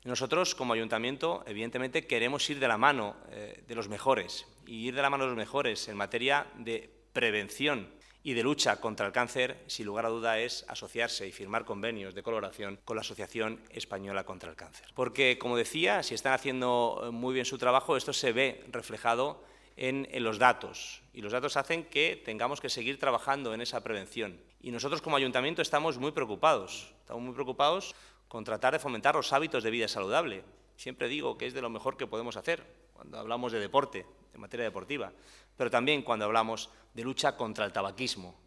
Nosotros, como ayuntamiento, evidentemente queremos ir de la mano de los mejores, y ir de la mano de los mejores en materia de prevención y de lucha contra el cáncer, sin lugar a duda, es asociarse y firmar convenios de colaboración con la Asociación Española contra el Cáncer. Porque, como decía, si están haciendo muy bien su trabajo, esto se ve reflejado en los datos, y los datos hacen que tengamos que seguir trabajando en esa prevención. Y nosotros, como ayuntamiento, estamos muy preocupados con tratar de fomentar los hábitos de vida saludable. Siempre digo que es de lo mejor que podemos hacer cuando hablamos de deporte, de materia deportiva, pero también cuando hablamos de lucha contra el tabaquismo,